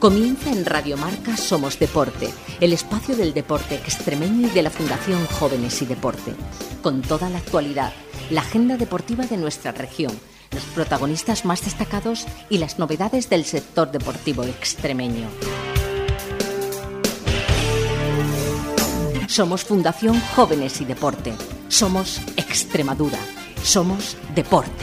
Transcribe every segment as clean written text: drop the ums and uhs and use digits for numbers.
Comienza en Radio Marca Somos Deporte, el espacio del deporte extremeño y de la Fundación Jóvenes y Deporte. Con toda la actualidad, la agenda deportiva de nuestra región, los protagonistas más destacados y las novedades del sector deportivo extremeño. Somos Fundación Jóvenes y Deporte. Somos Extremadura. Somos Deporte.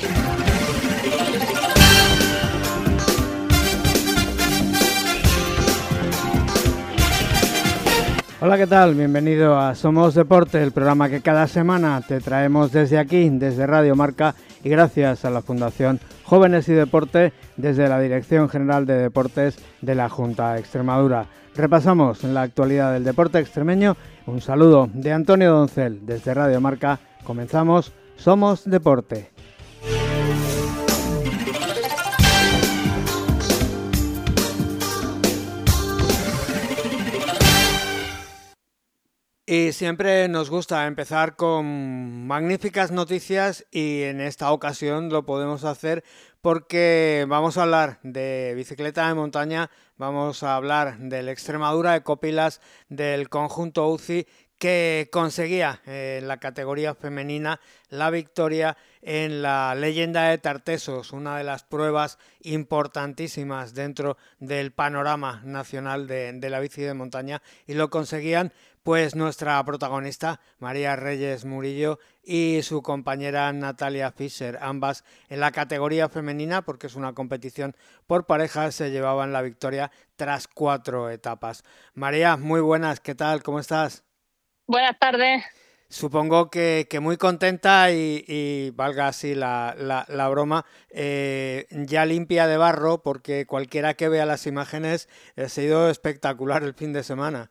Hola, ¿qué tal? Bienvenido a Somos Deporte, el programa que cada semana te traemos desde aquí, desde Radio Marca, y gracias a la Fundación Jóvenes y Deporte, desde la Dirección General de Deportes de la Junta de Extremadura. Repasamos la actualidad del deporte extremeño. Un saludo de Antonio Doncel desde Radio Marca. Comenzamos Somos Deporte. Y siempre nos gusta empezar con magníficas noticias y en esta ocasión lo podemos hacer porque vamos a hablar de bicicleta de montaña, vamos a hablar del Extremadura Ecopilas, del conjunto UCI que conseguía en la categoría femenina la victoria en la Leyenda de Tartesos, una de las pruebas importantísimas dentro del panorama nacional de la bici de montaña, y lo conseguían pues nuestra protagonista María Reyes Murillo y su compañera Natalia Fischer, ambas en la categoría femenina, porque es una competición por parejas, se llevaban la victoria tras 4 etapas. María, muy buenas, ¿qué tal? ¿Cómo estás? Buenas tardes. Supongo que muy contenta y valga así la broma, ya limpia de barro, porque cualquiera que vea las imágenes ha sido espectacular el fin de semana.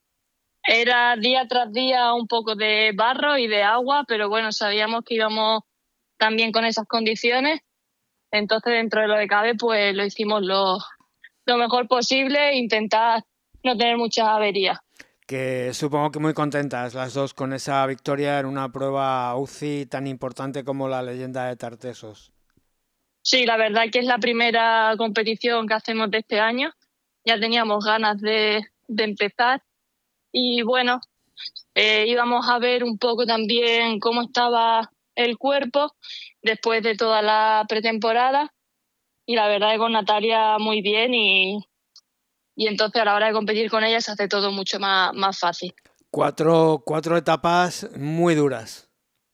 Era día tras día un poco de barro y de agua, pero bueno, sabíamos que íbamos también con esas condiciones. Entonces, dentro de lo que cabe, pues lo hicimos lo mejor posible, intentar no tener muchas averías. Que supongo que muy contentas las dos con esa victoria en una prueba UCI tan importante como la Leyenda de Tartesos. Sí, la verdad que es la primera competición que hacemos de este año. Ya teníamos ganas de empezar. Y bueno, íbamos a ver un poco también cómo estaba el cuerpo después de toda la pretemporada, y la verdad es que con Natalia muy bien, y entonces a la hora de competir con ella se hace todo mucho más fácil. Cuatro etapas muy duras.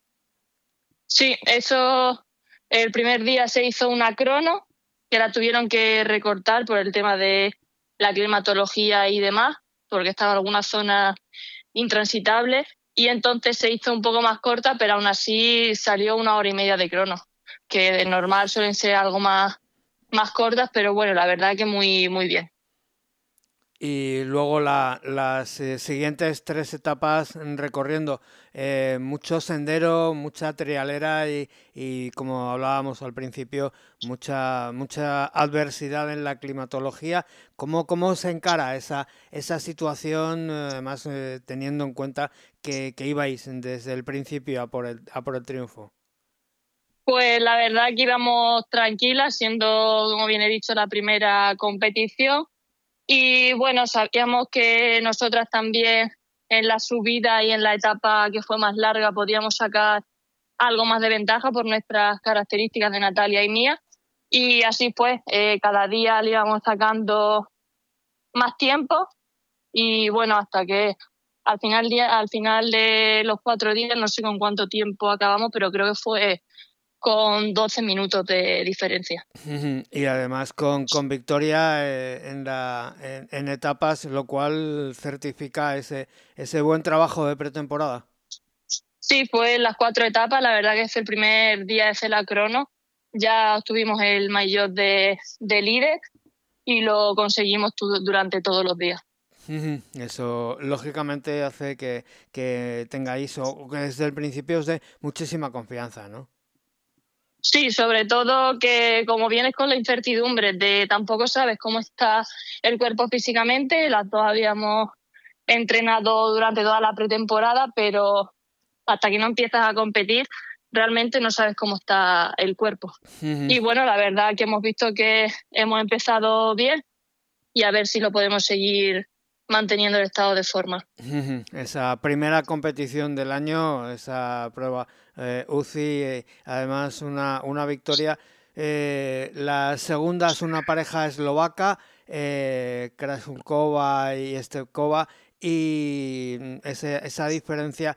Sí, eso. El primer día se hizo una crono que la tuvieron que recortar por el tema de la climatología y demás, porque estaban algunas zonas intransitables, y entonces se hizo un poco más corta, pero aún así salió 1 hora y media de crono, que de normal suelen ser algo más cortas, pero bueno, la verdad que muy, muy bien. Y luego las siguientes 3 etapas recorriendo mucho sendero, mucha trialera y como hablábamos al principio, mucha adversidad en la climatología. ¿Cómo se encara esa situación, además teniendo en cuenta que ibais desde el principio a por el triunfo? Pues la verdad que íbamos tranquilas, siendo, como bien he dicho, la primera competición. Y bueno, sabíamos que nosotras también en la subida y en la etapa que fue más larga podíamos sacar algo más de ventaja por nuestras características de Natalia y mía. Y así pues, cada día le íbamos sacando más tiempo, y bueno, hasta que al final de los 4 días, no sé con cuánto tiempo acabamos, pero creo que fue con 12 minutos de diferencia. Y además con victoria en etapas, lo cual certifica ese buen trabajo de pretemporada. Sí, fue en las 4 etapas. La verdad que es el primer día de hacer la crono. Ya obtuvimos el maillot de líder y lo conseguimos durante todos los días. Eso lógicamente hace que tengáis, o que desde el principio os dé muchísima confianza, ¿no? Sí, sobre todo que como vienes con la incertidumbre de tampoco sabes cómo está el cuerpo físicamente. Las dos habíamos entrenado durante toda la pretemporada, pero hasta que no empiezas a competir realmente no sabes cómo está el cuerpo. Y bueno, la verdad que hemos visto que hemos empezado bien, y a ver si lo podemos seguir manteniendo el estado de forma. Esa primera competición del año, esa prueba UCI, además una victoria. La segunda es una pareja eslovaca, Krasunkova y Stepkova, y esa diferencia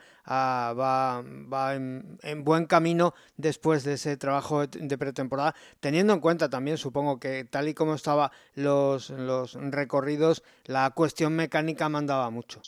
va en buen camino después de ese trabajo de pretemporada, teniendo en cuenta también, supongo que tal y como estaban los recorridos, la cuestión mecánica mandaba mucho.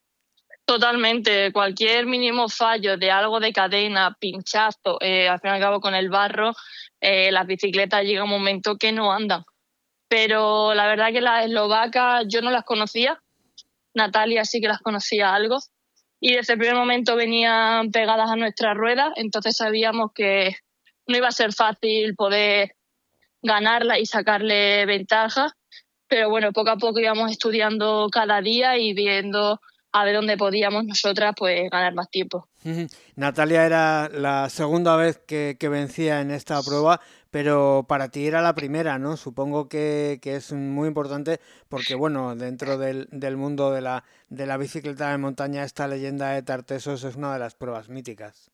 Totalmente, cualquier mínimo fallo de algo de cadena, pinchazo, al fin y al cabo con el barro, las bicicletas llega un momento que no andan. Pero la verdad que las eslovacas yo no las conocía, Natalia sí que las conocía algo, y desde el primer momento venían pegadas a nuestras ruedas, entonces sabíamos que no iba a ser fácil poder ganarla y sacarle ventaja, pero bueno, poco a poco íbamos estudiando cada día y viendo a ver dónde podíamos nosotras pues ganar más tiempo. Natalia era la segunda vez que vencía en esta prueba, pero para ti era la primera, ¿no? Supongo que es muy importante porque, bueno, dentro del mundo de la bicicleta de montaña, esta leyenda de Tartessos es una de las pruebas míticas.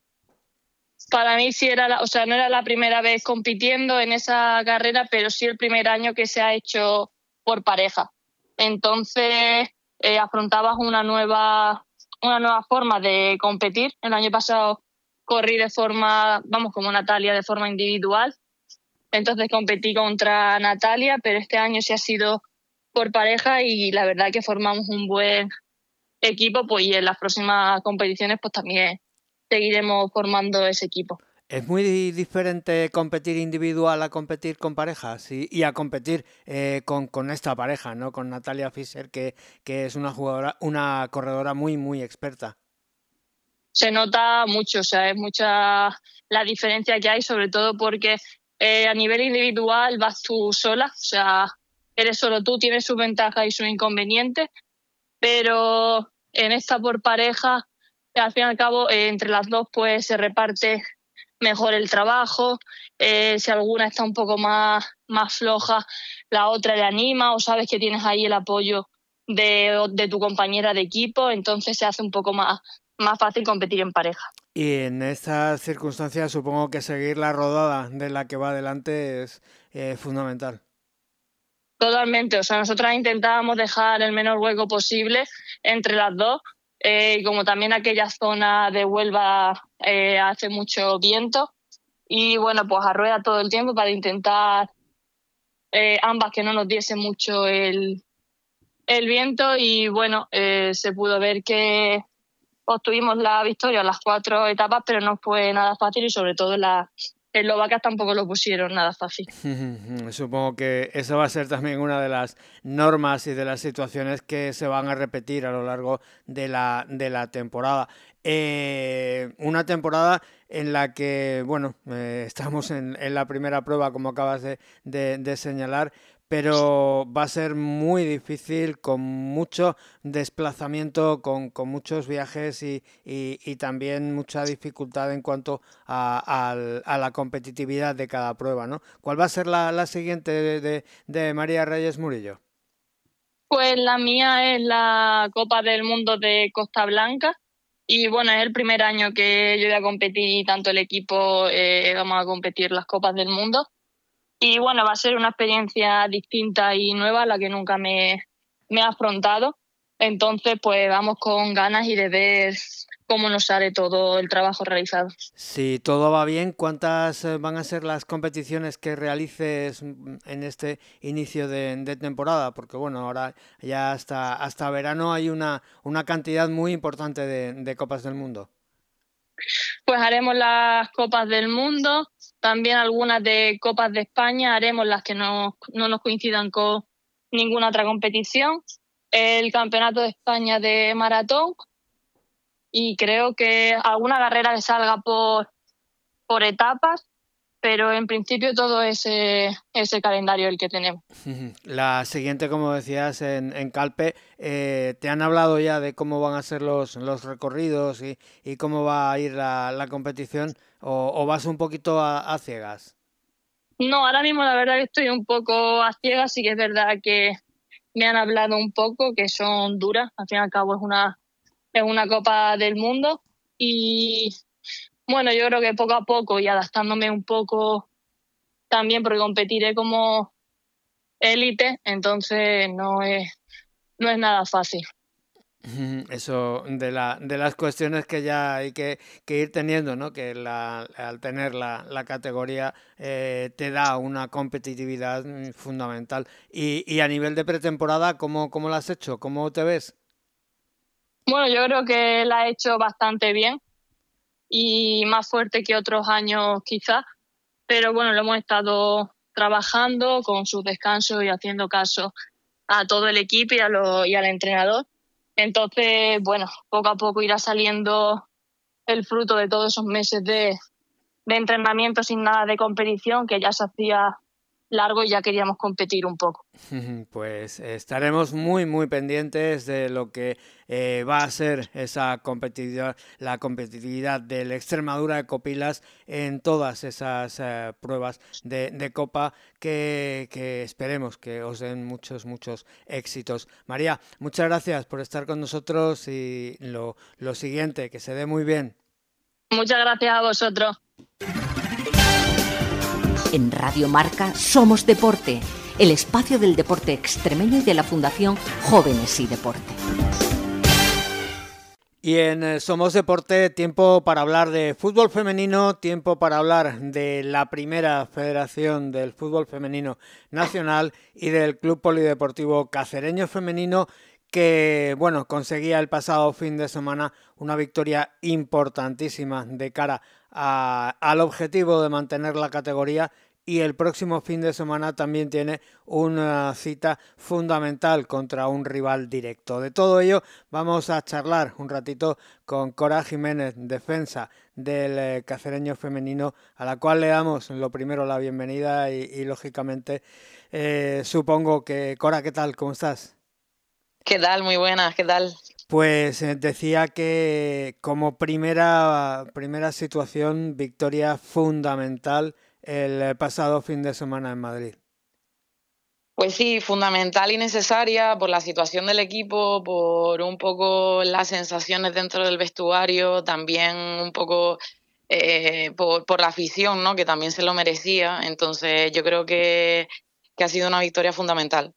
Para mí sí era, o sea, no era la primera vez compitiendo en esa carrera, pero sí el primer año que se ha hecho por pareja. Entonces afrontabas una nueva forma de competir. El año pasado corrí de forma, vamos, como Natalia, de forma individual. Entonces competí contra Natalia, pero este año sí ha sido por pareja y la verdad que formamos un buen equipo, pues, y en las próximas competiciones pues también seguiremos formando ese equipo. Es muy diferente competir individual a competir con parejas y a competir con esta pareja, ¿no? Con Natalia Fischer, que es una corredora muy, muy experta. Se nota mucho, o sea, es mucha la diferencia que hay, sobre todo porque a nivel individual vas tú sola, o sea, eres solo tú, tienes sus ventajas y sus inconvenientes, pero en esta por pareja, al fin y al cabo, entre las dos pues se reparte mejor el trabajo, si alguna está un poco más floja, la otra le anima o sabes que tienes ahí el apoyo de tu compañera de equipo, entonces se hace un poco más fácil competir en pareja. Y en estas circunstancias supongo que seguir la rodada de la que va adelante es fundamental. Totalmente, o sea, nosotras intentábamos dejar el menor hueco posible entre las dos, y como también aquella zona de Huelva hace mucho viento, y bueno, pues a rueda todo el tiempo para intentar ambas que no nos diese mucho el viento, y bueno, se pudo ver que obtuvimos la victoria en las 4 etapas, pero no fue nada fácil y sobre todo las eslovacas tampoco lo pusieron nada fácil. Supongo que eso va a ser también una de las normas y de las situaciones que se van a repetir a lo largo de la temporada. Una temporada en la que, bueno, estamos en la primera prueba, como acabas de señalar, pero va a ser muy difícil, con mucho desplazamiento, con muchos viajes y también mucha dificultad en cuanto a la competitividad de cada prueba, ¿no? ¿Cuál va a ser la siguiente de María Reyes Murillo? Pues la mía es la Copa del Mundo de Costa Blanca y bueno, es el primer año que yo voy a competir y tanto el equipo vamos a competir las Copas del Mundo. Y bueno, va a ser una experiencia distinta y nueva a la que nunca me he afrontado. Entonces, pues vamos con ganas y de ver cómo nos sale todo el trabajo realizado. Si todo va bien, ¿cuántas van a ser las competiciones que realices en este inicio de temporada? Porque bueno, ahora ya hasta verano hay una cantidad muy importante de Copas del Mundo. Pues haremos las Copas del Mundo, también algunas de Copas de España, haremos las que no nos coincidan con ninguna otra competición, el Campeonato de España de maratón y creo que alguna carrera que salga por etapas, pero en principio todo ese calendario el que tenemos. La siguiente, como decías, en Calpe, ¿te han hablado ya de cómo van a ser los recorridos y cómo va a ir la competición o vas un poquito a ciegas? No, ahora mismo la verdad que estoy un poco a ciegas, sí que es verdad que me han hablado un poco, que son duras. Al fin y al cabo es una Copa del Mundo. Y bueno, yo creo que poco a poco y adaptándome un poco también, porque competiré como élite, entonces no es nada fácil. Eso de las cuestiones que ya hay que ir teniendo, ¿no? Que al tener la categoría te da una competitividad fundamental. Y a nivel de pretemporada, ¿cómo lo has hecho? ¿Cómo te ves? Bueno, yo creo que la he hecho bastante bien y más fuerte que otros años quizás, pero bueno, lo hemos estado trabajando con sus descansos y haciendo caso a todo el equipo y al entrenador. Entonces, bueno, poco a poco irá saliendo el fruto de todos esos meses de entrenamiento sin nada de competición, que ya se hacía largo y ya queríamos competir un poco. Pues estaremos muy pendientes de lo que va a ser esa competitividad, la competitividad del Extremadura de Copilas en todas esas pruebas de Copa que esperemos que os den muchos éxitos. María, muchas gracias por estar con nosotros y lo siguiente, que se dé muy bien. Muchas gracias a vosotros. En Radio Marca Somos Deporte, el espacio del deporte extremeño y de la Fundación Jóvenes y Deporte. Y en Somos Deporte, tiempo para hablar de fútbol femenino, tiempo para hablar de la primera federación del fútbol femenino nacional y del Club Polideportivo Cacereño Femenino, que bueno, conseguía el pasado fin de semana una victoria importantísima de cara al objetivo de mantener la categoría, y el próximo fin de semana también tiene una cita fundamental contra un rival directo. De todo ello vamos a charlar un ratito con Cora Jiménez, defensa del Cacereño Femenino, a la cual le damos lo primero la bienvenida y lógicamente supongo que... Cora, ¿qué tal? ¿Cómo estás? ¿Qué tal? Muy buenas, ¿qué tal? Pues decía que como primera situación, victoria fundamental el pasado fin de semana en Madrid. Pues sí, fundamental y necesaria por la situación del equipo, por un poco las sensaciones dentro del vestuario, también un poco por la afición, ¿no? Que también se lo merecía. Entonces yo creo que ha sido una victoria fundamental.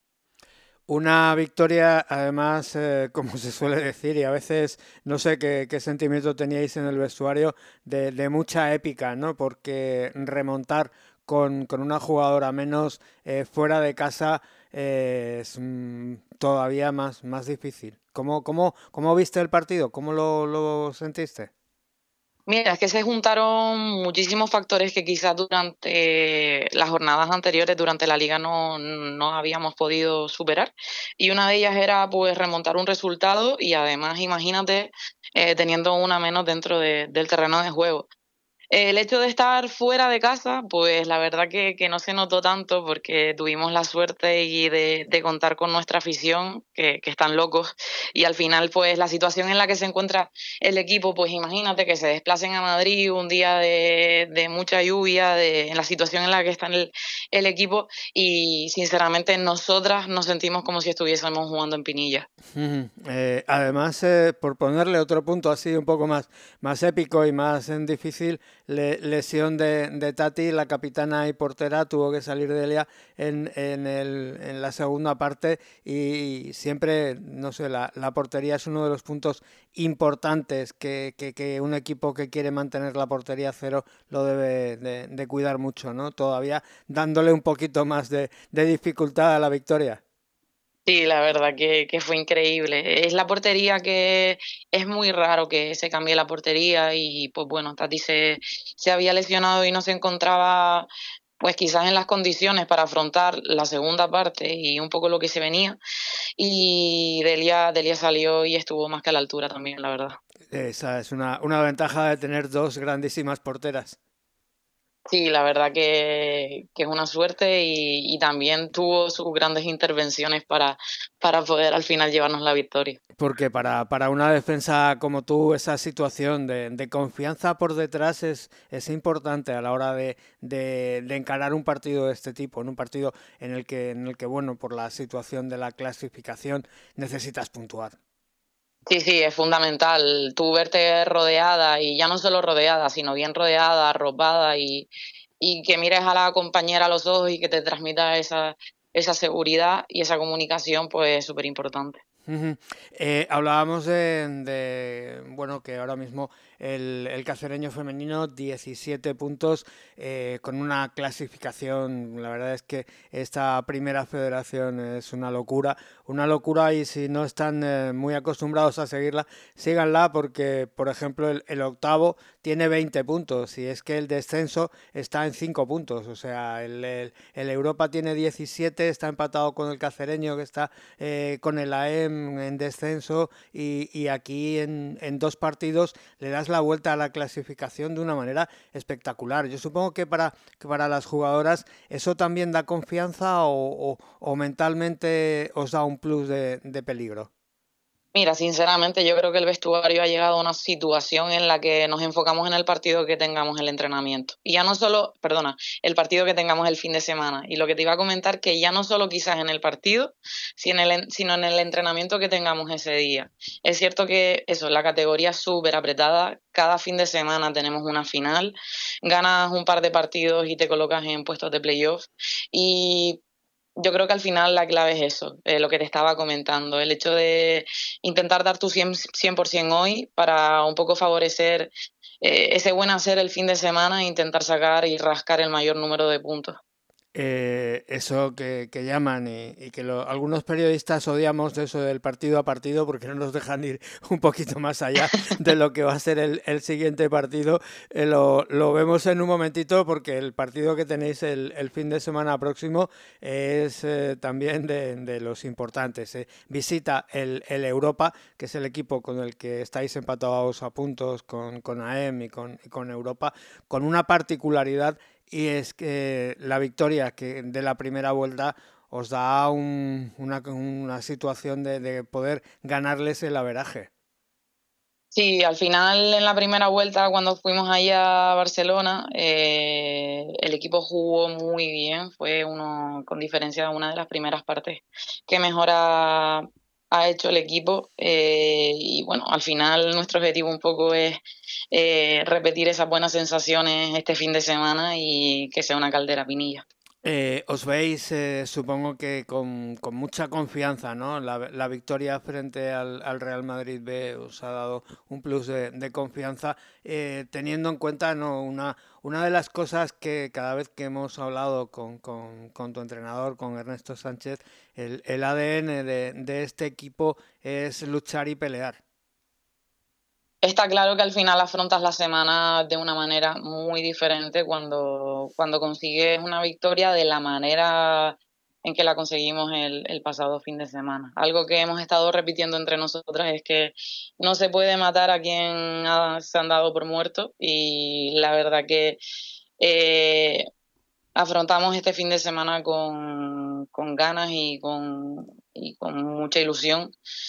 Una victoria, además, como se suele decir, y a veces no sé qué sentimiento teníais en el vestuario, de mucha épica, ¿no? Porque remontar con una jugadora menos fuera de casa es todavía más difícil. ¿Cómo viste el partido? ¿Cómo lo sentiste? Mira, es que se juntaron muchísimos factores que quizás durante las jornadas anteriores, durante la liga, no habíamos podido superar. Y una de ellas era pues remontar un resultado y además, imagínate, teniendo una menos dentro del terreno de juego. El hecho de estar fuera de casa, pues la verdad que no se notó tanto porque tuvimos la suerte y de contar con nuestra afición, que están locos. Y al final, pues la situación en la que se encuentra el equipo, pues imagínate que se desplacen a Madrid un día de mucha lluvia, en la situación en la que está el equipo, y sinceramente nosotras nos sentimos como si estuviésemos jugando en Pinilla. Además, por ponerle otro punto así un poco más épico y más difícil, lesión de Tati, la capitana y portera, tuvo que salir de ella en la segunda parte, y siempre, no sé, la portería es uno de los puntos importantes que un equipo que quiere mantener la portería a cero lo debe de cuidar mucho, ¿no? Todavía dándole un poquito más de dificultad a la victoria. Sí, la verdad que fue increíble. Es la portería que es muy raro que se cambie la portería y pues bueno, Tati se había lesionado y no se encontraba pues quizás en las condiciones para afrontar la segunda parte y un poco lo que se venía. Y Delia salió y estuvo más que a la altura también, la verdad. Esa es una ventaja de tener dos grandísimas porteras. Sí, la verdad que es una suerte y también tuvo sus grandes intervenciones para poder al final llevarnos la victoria. Porque para una defensa como tú, esa situación de confianza por detrás es importante a la hora de encarar un partido de este tipo, en un partido en el que, bueno, por la situación de la clasificación necesitas puntuar. Sí, sí, es fundamental tú verte rodeada y ya no solo rodeada, sino bien rodeada, arropada y que mires a la compañera a los ojos y que te transmita esa seguridad y esa comunicación, pues es súper importante. Ujú. Hablábamos bueno, que ahora mismo el cacereño femenino 17 puntos con una clasificación. La verdad es que esta primera federación es una locura y si no están muy acostumbrados a seguirla, síganla porque, por ejemplo, el octavo tiene 20 puntos y es que el descenso está en 5 puntos. O sea, el Europa tiene 17, está empatado con el cacereño que está con el AEM en descenso y aquí en 2 partidos le das la vuelta a la clasificación de una manera espectacular. Yo supongo que para las jugadoras eso también da confianza o mentalmente os da un plus de peligro. Mira, sinceramente yo creo que el vestuario ha llegado a una situación en la que nos enfocamos en el partido que tengamos el entrenamiento. Y ya no solo, perdona, el partido que tengamos el fin de semana. Y lo que te iba a comentar, que ya no solo quizás en el partido, sino en el entrenamiento que tengamos ese día. Es cierto que eso, la categoría es súper apretada. Cada fin de semana tenemos una final. Ganas un par de partidos y te colocas en puestos de playoff. Y yo creo que al final la clave es eso, lo que te estaba comentando, el hecho de intentar dar tu 100% hoy para un poco favorecer ese buen hacer el fin de semana e intentar sacar y rascar el mayor número de puntos. Eso que llaman y que algunos periodistas odiamos de eso del partido a partido porque no nos dejan ir un poquito más allá de lo que va a ser el siguiente partido. Lo vemos en un momentito porque el partido que tenéis el fin de semana próximo es también de los importantes. Visita el Europa, que es el equipo con el que estáis empatados a puntos con AEM y con Europa, con una particularidad y es que la victoria de la primera vuelta os da una situación de poder ganarles el averaje. Sí, al final en la primera vuelta, cuando fuimos allá a Barcelona, el equipo jugó muy bien, fue uno, con diferencia, una de las primeras partes que mejor ha hecho el equipo. Y bueno, al final nuestro objetivo un poco es repetir esas buenas sensaciones este fin de semana y que sea una caldera Pinilla. Os veis, supongo que con mucha confianza, ¿no? La victoria frente al Real Madrid B os ha dado un plus de confianza, teniendo en cuenta, ¿no? Una de las cosas que cada vez que hemos hablado con tu entrenador, con Ernesto Sánchez, el ADN de este equipo es luchar y pelear. Está claro que al final afrontas la semana de una manera muy diferente cuando consigues una victoria de la manera en que la conseguimos el pasado fin de semana. Algo que hemos estado repitiendo entre nosotras es que no se puede matar a quien se han dado por muerto y la verdad que eh, afrontamos este fin de semana con ganas y con mucha ilusión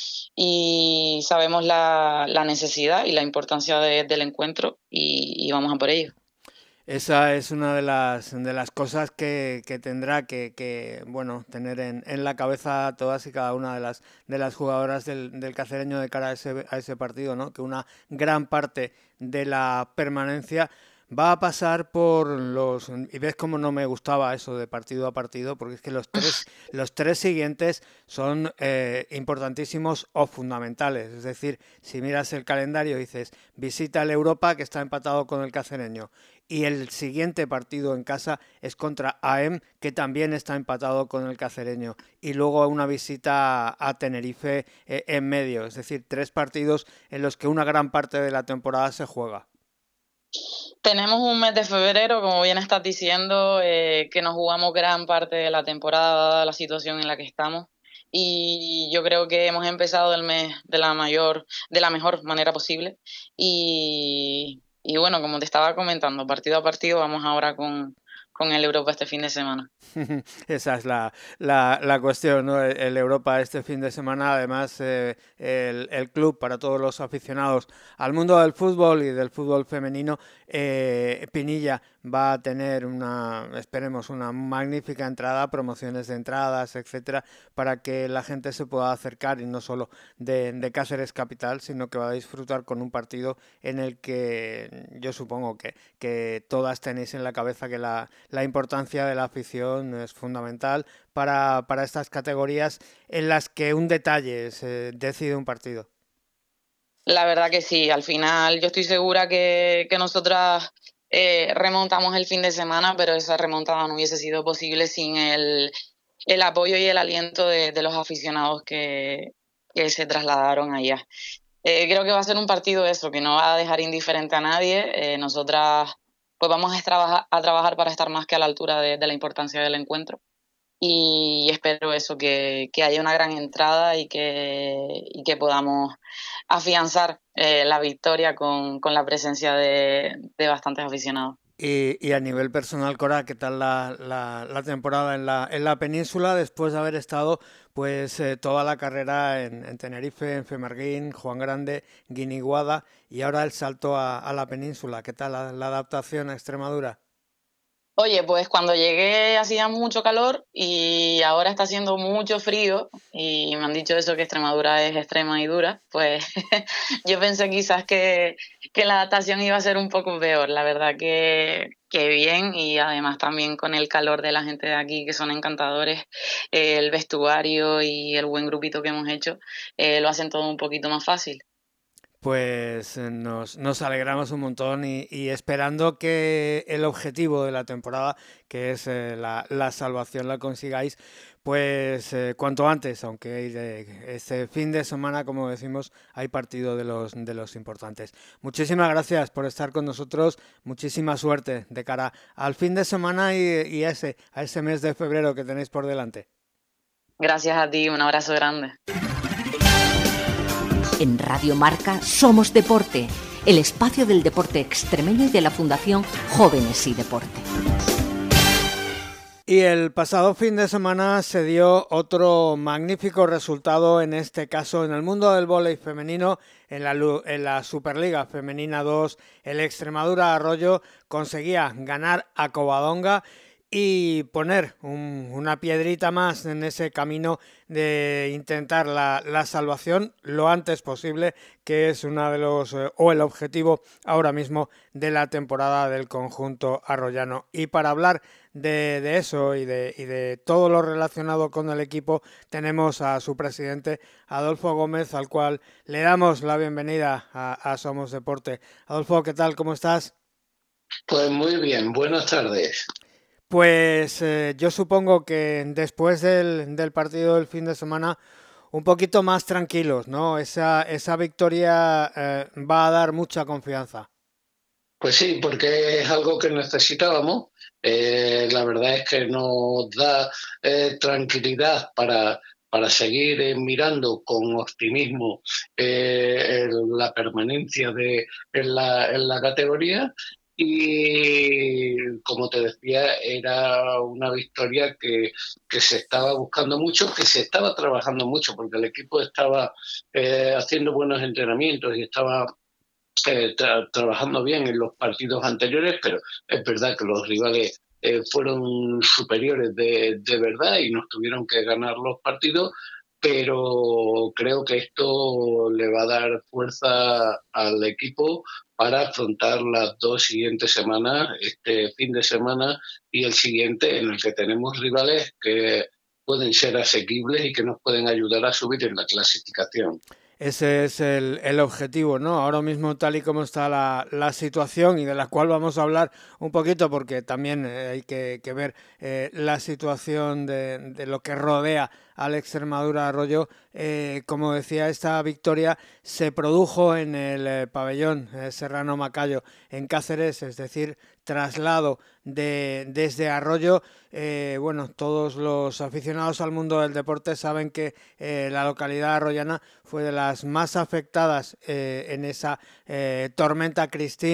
y sabemos la necesidad y la importancia del encuentro y vamos a por ello. Esa es una de las cosas que tendrá bueno, tener en la cabeza todas y cada una de las jugadoras del Cacereño de cara a ese partido, ¿no? Que una gran parte de la permanencia va a pasar por y ves cómo no me gustaba eso de partido a partido, porque es que los tres siguientes son importantísimos o fundamentales. Es decir, si miras el calendario y dices, visita el Europa que está empatado con el Cacereño y el siguiente partido en casa es contra AEM, que también está empatado con el Cacereño, y luego una visita a Tenerife en medio, es decir, 3 partidos en los que una gran parte de la temporada se juega. Tenemos un mes de febrero, como bien estás diciendo, que nos jugamos gran parte de la temporada dada la situación en la que estamos. Y yo creo que hemos empezado el mes de la mejor manera posible. Y bueno, como te estaba comentando, partido a partido vamos ahora con el Europa este fin de semana. Esa es la cuestión, ¿no? El Europa este fin de semana, además el club para todos los aficionados al mundo del fútbol y del fútbol femenino, Pinilla va a tener esperemos, una magnífica entrada, promociones de entradas, etcétera, para que la gente se pueda acercar y no solo de Cáceres capital, sino que va a disfrutar con un partido en el que yo supongo que todas tenéis en la cabeza que la importancia de la afición es fundamental para estas categorías en las que un detalle se decide un partido. La verdad que sí, al final yo estoy segura que nosotras remontamos el fin de semana, pero esa remontada no hubiese sido posible sin el apoyo y el aliento de los aficionados que se trasladaron allá. Creo que va a ser un partido eso, que no va a dejar indiferente a nadie. Nosotras pues vamos a trabajar para estar más que a la altura de la importancia del encuentro. Y espero eso, que haya una gran entrada y que podamos afianzar la victoria con la presencia de bastantes aficionados. Y a nivel personal, Cora, ¿qué tal la temporada en la península después de haber estado pues toda la carrera en Tenerife, en Femarguín, Juan Grande, Guiniguada y ahora el salto a la península? ¿Qué tal la adaptación a Extremadura? Oye, pues cuando llegué hacía mucho calor y ahora está haciendo mucho frío y me han dicho eso, que Extremadura es extrema y dura, pues yo pensé quizás que la adaptación iba a ser un poco peor. La verdad que bien, y además también con el calor de la gente de aquí, que son encantadores, el vestuario y el buen grupito que hemos hecho lo hacen todo un poquito más fácil. Pues nos alegramos un montón y esperando que el objetivo de la temporada, que es la salvación, la consigáis, pues cuanto antes, aunque este fin de semana, como decimos, hay partido de los importantes. Muchísimas gracias por estar con nosotros, muchísima suerte de cara al fin de semana y a ese mes de febrero que tenéis por delante. Gracias a ti, un abrazo grande. En Radio Marca somos Deporte, el espacio del deporte extremeño y de la Fundación Jóvenes y Deporte. Y el pasado fin de semana se dio otro magnífico resultado, en este caso en el mundo del vóley femenino, en la Superliga Femenina 2, el Extremadura Arroyo conseguía ganar a Covadonga y poner una piedrita más en ese camino de intentar la salvación lo antes posible, que es uno de los o el objetivo ahora mismo de la temporada del conjunto arroyano. Y para hablar de eso y de todo lo relacionado con el equipo, tenemos a su presidente, Adolfo Gómez, al cual le damos la bienvenida a Somos Deporte. Adolfo, ¿qué tal? ¿Cómo estás? Pues muy bien, buenas tardes. Pues yo supongo que después del partido del fin de semana un poquito más tranquilos, ¿no? Esa victoria va a dar mucha confianza. Pues sí, porque es algo que necesitábamos. La verdad es que nos da tranquilidad para seguir mirando con optimismo la permanencia en la categoría. Y como te decía, era una victoria que se estaba buscando mucho, que se estaba trabajando mucho, porque el equipo estaba haciendo buenos entrenamientos y estaba trabajando bien en los partidos anteriores, pero es verdad que los rivales fueron superiores de verdad y nos tuvieron que ganar los partidos, pero creo que esto le va a dar fuerza al equipo para afrontar las dos siguientes semanas, este fin de semana y el siguiente, en el que tenemos rivales que pueden ser asequibles y que nos pueden ayudar a subir en la clasificación. Ese es el objetivo, ¿no? Ahora mismo, tal y como está la situación, y de la cual vamos a hablar un poquito, porque también hay que ver la situación de lo que rodea al Extremadura Arroyo. Como decía, esta victoria se produjo en el pabellón Serrano Macayo en Cáceres, es decir, traslado desde Arroyo. Bueno, todos los aficionados al mundo del deporte saben que la localidad arroyana fue de las más afectadas en esa tormenta Christine,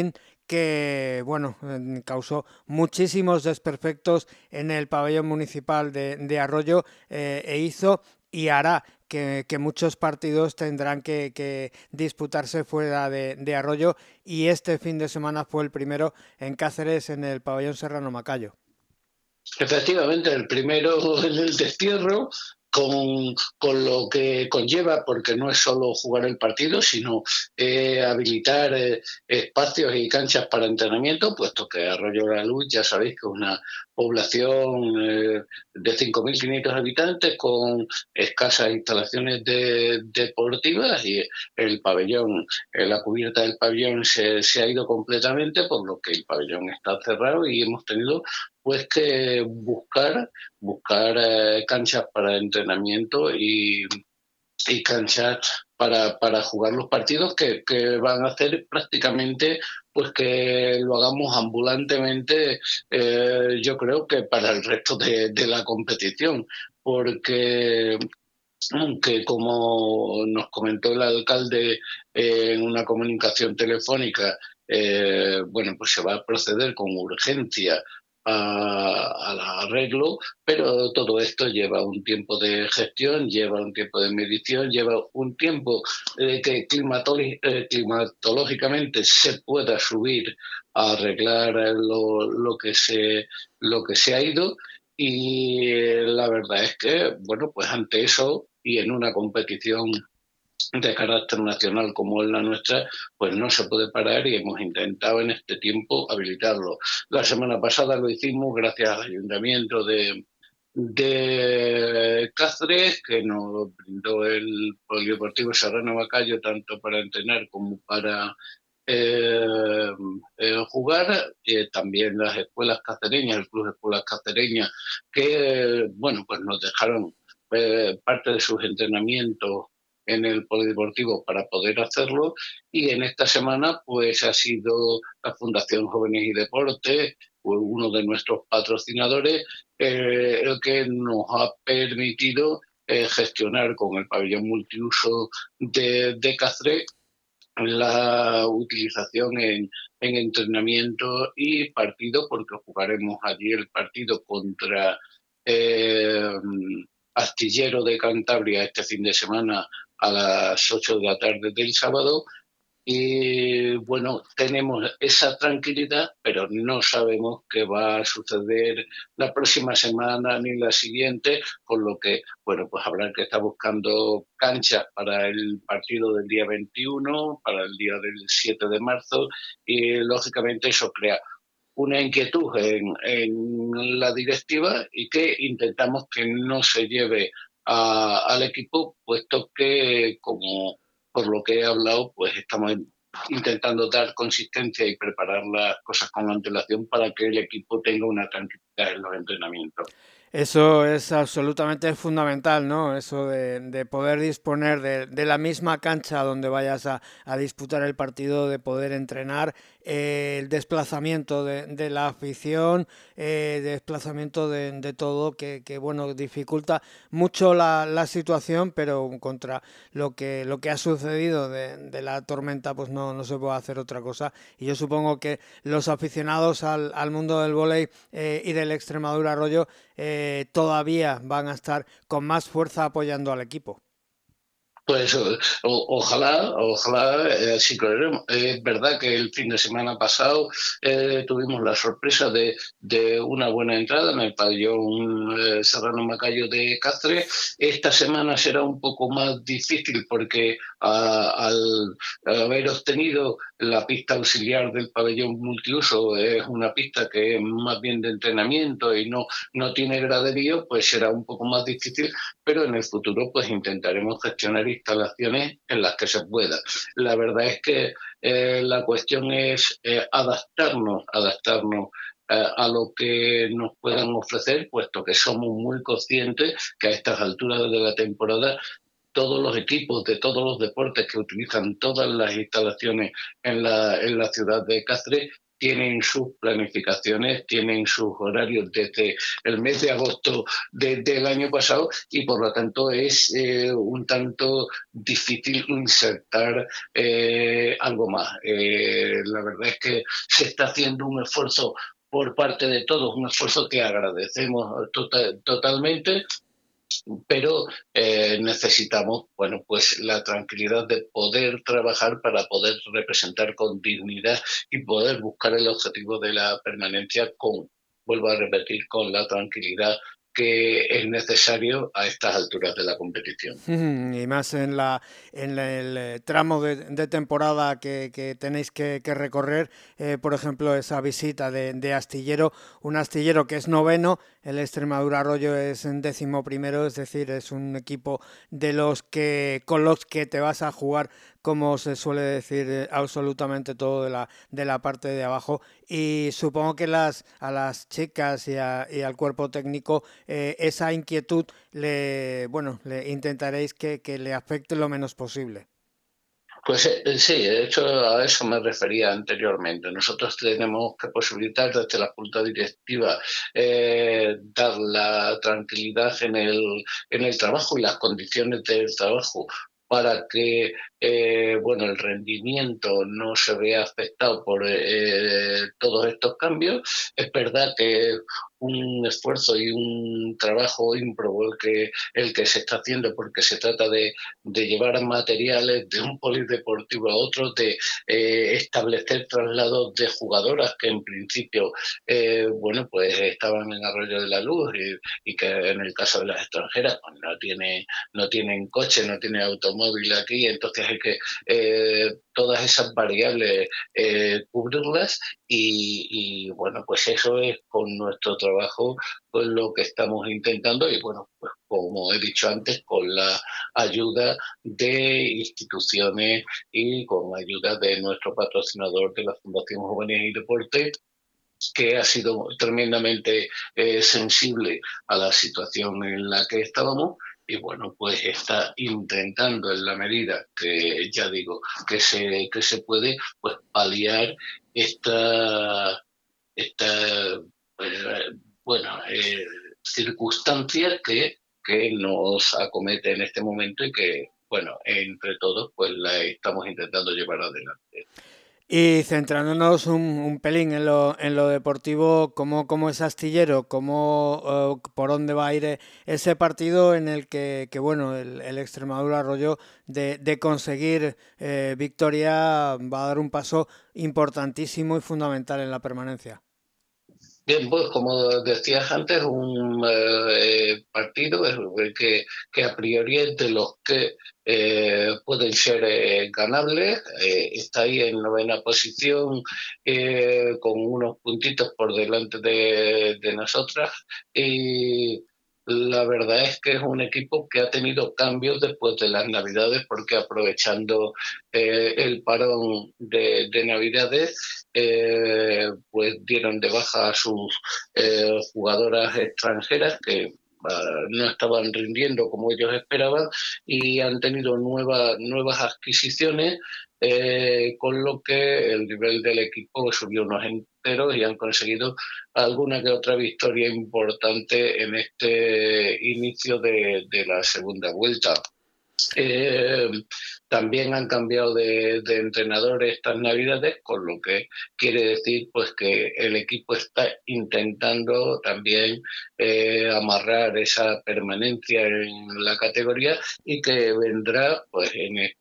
que, bueno, causó muchísimos desperfectos en el pabellón municipal de Arroyo e hizo y hará que muchos partidos tendrán que disputarse fuera de Arroyo, y este fin de semana fue el primero en Cáceres, en el pabellón Serrano Macayo. Efectivamente, el primero en el destierro, con lo que conlleva, porque no es solo jugar el partido, sino habilitar espacios y canchas para entrenamiento, puesto que Arroyo de la Luz, ya sabéis que es una población de 5.500 habitantes con escasas instalaciones deportivas, y el pabellón, la cubierta del pabellón se ha ido completamente, por lo que el pabellón está cerrado y hemos tenido pues que buscar canchas para entrenamiento y canchas para jugar los partidos que van a hacer prácticamente pues que lo hagamos ambulantemente, yo creo que para el resto de la competición, porque aunque como nos comentó el alcalde en una comunicación telefónica, bueno, pues se va a proceder con urgencia al arreglo, pero todo esto lleva un tiempo de gestión, lleva un tiempo de medición, lleva un tiempo que climatológicamente se pueda subir a arreglar lo que se ha ido. Y la verdad es que, bueno, pues ante eso y en una competición de carácter nacional como es la nuestra, pues no se puede parar, y hemos intentado en este tiempo habilitarlo. La semana pasada lo hicimos gracias al Ayuntamiento de Cáceres, que nos brindó el Polideportivo Serrano Macayo tanto para entrenar como para jugar, también las escuelas cacereñas, el Club de Escuelas Cacereñas, que bueno, pues nos dejaron parte de sus entrenamientos en el polideportivo para poder hacerlo, y en esta semana pues ha sido la Fundación Jóvenes y Deportes, uno de nuestros patrocinadores, el que nos ha permitido gestionar con el pabellón multiuso de Cáceres la utilización en entrenamiento y partido, porque jugaremos allí el partido contra Astillero de Cantabria este fin de semana a las 8 de la tarde del sábado. Y bueno, tenemos esa tranquilidad, pero no sabemos qué va a suceder la próxima semana ni la siguiente, con lo que, bueno, pues habrá que estar buscando canchas para el partido del día 21, para el día del 7 de marzo, y lógicamente eso crea una inquietud en la directiva, y que intentamos que no se lleve al equipo, puesto que, como por lo que he hablado, pues estamos intentando dar consistencia y preparar las cosas con antelación para que el equipo tenga una tranquilidad en los entrenamientos. Eso es absolutamente fundamental, ¿no? Eso de poder disponer de la misma cancha donde vayas a disputar el partido, de poder entrenar, el desplazamiento de la afición, desplazamiento de todo, que bueno, dificulta mucho la situación, pero contra lo que ha sucedido de la tormenta, pues no se puede hacer otra cosa. Y yo supongo que los aficionados al mundo del vóley y del Extremadura Arroyo todavía van a estar con más fuerza apoyando al equipo. Pues ojalá, así lo haremos. Es verdad que el fin de semana pasado tuvimos la sorpresa de una buena entrada en el pabellón Serrano Macayo de Cáceres. Esta semana será un poco más difícil, porque al haber obtenido la pista auxiliar del pabellón multiuso, es una pista que es más bien de entrenamiento y no tiene graderío, pues será un poco más difícil, pero en el futuro pues intentaremos gestionar instalaciones en las que se pueda. La verdad es que la cuestión es adaptarnos a lo que nos puedan ofrecer, puesto que somos muy conscientes que a estas alturas de la temporada todos los equipos de todos los deportes que utilizan todas las instalaciones en la ciudad de Cáceres tienen sus planificaciones, tienen sus horarios desde el mes de agosto del año pasado y por lo tanto es un tanto difícil insertar algo más. La verdad es que se está haciendo un esfuerzo por parte de todos, un esfuerzo que agradecemos totalmente, pero necesitamos, bueno, pues la tranquilidad de poder trabajar para poder representar con dignidad y poder buscar el objetivo de la permanencia vuelvo a repetir, con la tranquilidad que es necesario a estas alturas de la competición. Y más en el tramo de temporada que tenéis que recorrer, por ejemplo, esa visita de Astillero, un Astillero que es noveno, el Extremadura Arroyo es en 11º, es decir, es un equipo con los que te vas a jugar, como se suele decir, absolutamente todo de la parte de abajo, y supongo que a las chicas y al cuerpo técnico esa inquietud le intentaréis que le afecte lo menos posible. Pues sí, de hecho a eso me refería anteriormente. Nosotros tenemos que posibilitar desde la Junta Directiva dar la tranquilidad en el trabajo y las condiciones del trabajo para que el rendimiento no se vea afectado por todos estos cambios. Es verdad que un esfuerzo y un trabajo ímprobo el que se está haciendo, porque se trata de llevar materiales de un polideportivo a otro, de establecer traslados de jugadoras que en principio pues estaban en Arroyo de la Luz y que en el caso de las extranjeras pues no tienen coche, no tienen automóvil aquí, entonces hay que todas esas variables cubrirlas y bueno, pues eso es con nuestro trabajo pues lo que estamos intentando y bueno, pues como he dicho antes, con la ayuda de instituciones y con ayuda de nuestro patrocinador de la Fundación Jóvenes y Deporte, que ha sido tremendamente sensible a la situación en la que estábamos y bueno, pues está intentando en la medida que ya digo que se puede, pues paliar esta circunstancias que nos acomete en este momento y que, bueno, entre todos, pues la estamos intentando llevar adelante. Y centrándonos un pelín en lo deportivo, ¿cómo es Astillero? ¿Por dónde va a ir ese partido en el que el Extremadura Arroyo de conseguir victoria va a dar un paso importantísimo y fundamental en la permanencia? Bien, pues como decías antes, un partido que a priori es de los que pueden ser ganables. Está ahí en 9ª posición con unos puntitos por delante de nosotras y la verdad es que es un equipo que ha tenido cambios después de las Navidades porque aprovechando el parón de Navidades pues dieron de baja a sus jugadoras extranjeras que no estaban rindiendo como ellos esperaban y han tenido nuevas adquisiciones con lo que el nivel del equipo subió unos enteros y han conseguido alguna que otra victoria importante en este inicio de la segunda vuelta. También han cambiado de entrenador estas Navidades, con lo que quiere decir pues que el equipo está intentando también amarrar esa permanencia en la categoría y que vendrá pues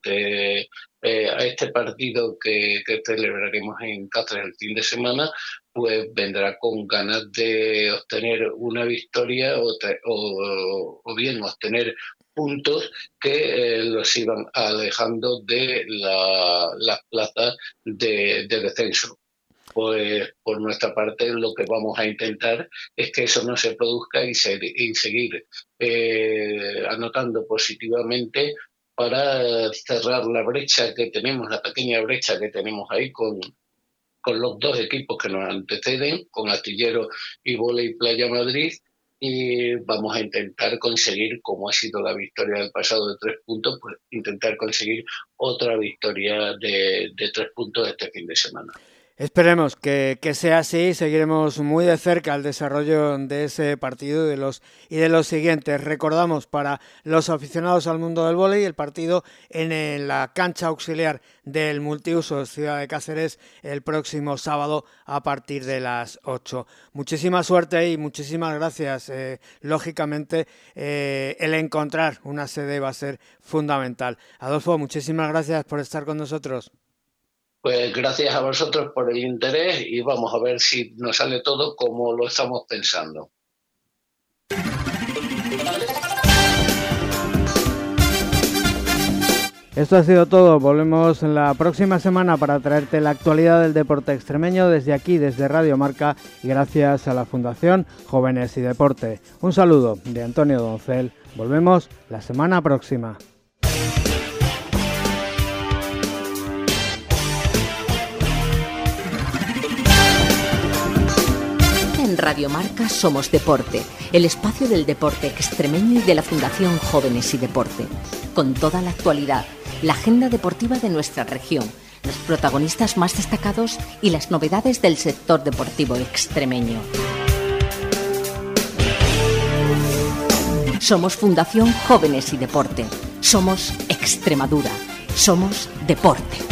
a este partido que celebraremos en Cáceres el fin de semana, pues vendrá con ganas de obtener una victoria o bien obtener puntos que los iban alejando de las plazas de descenso. Pues por nuestra parte lo que vamos a intentar es que eso no se produzca y seguir anotando positivamente para cerrar la brecha que tenemos, la pequeña brecha que tenemos ahí con los dos equipos que nos anteceden, con Astillero y Vóley Playa Madrid, y vamos a intentar conseguir, como ha sido la victoria del pasado de 3 puntos, pues intentar conseguir otra victoria de 3 puntos este fin de semana. Esperemos que sea así. Seguiremos muy de cerca el desarrollo de ese partido y de los siguientes. Recordamos para los aficionados al mundo del vóley el partido en la cancha auxiliar del Multiuso Ciudad de Cáceres el próximo sábado a partir de las 8. Muchísima suerte y muchísimas gracias. Lógicamente el encontrar una sede va a ser fundamental. Adolfo, muchísimas gracias por estar con nosotros. Pues gracias a vosotros por el interés y vamos a ver si nos sale todo como lo estamos pensando. Esto ha sido todo. Volvemos la próxima semana para traerte la actualidad del deporte extremeño desde aquí, desde Radio Marca, y gracias a la Fundación Jóvenes y Deporte. Un saludo de Antonio Doncel. Volvemos la semana próxima. En Radio Marca somos Deporte, el espacio del deporte extremeño y de la Fundación Jóvenes y Deporte. Con toda la actualidad, la agenda deportiva de nuestra región, los protagonistas más destacados y las novedades del sector deportivo extremeño. Somos Fundación Jóvenes y Deporte. Somos Extremadura. Somos Deporte.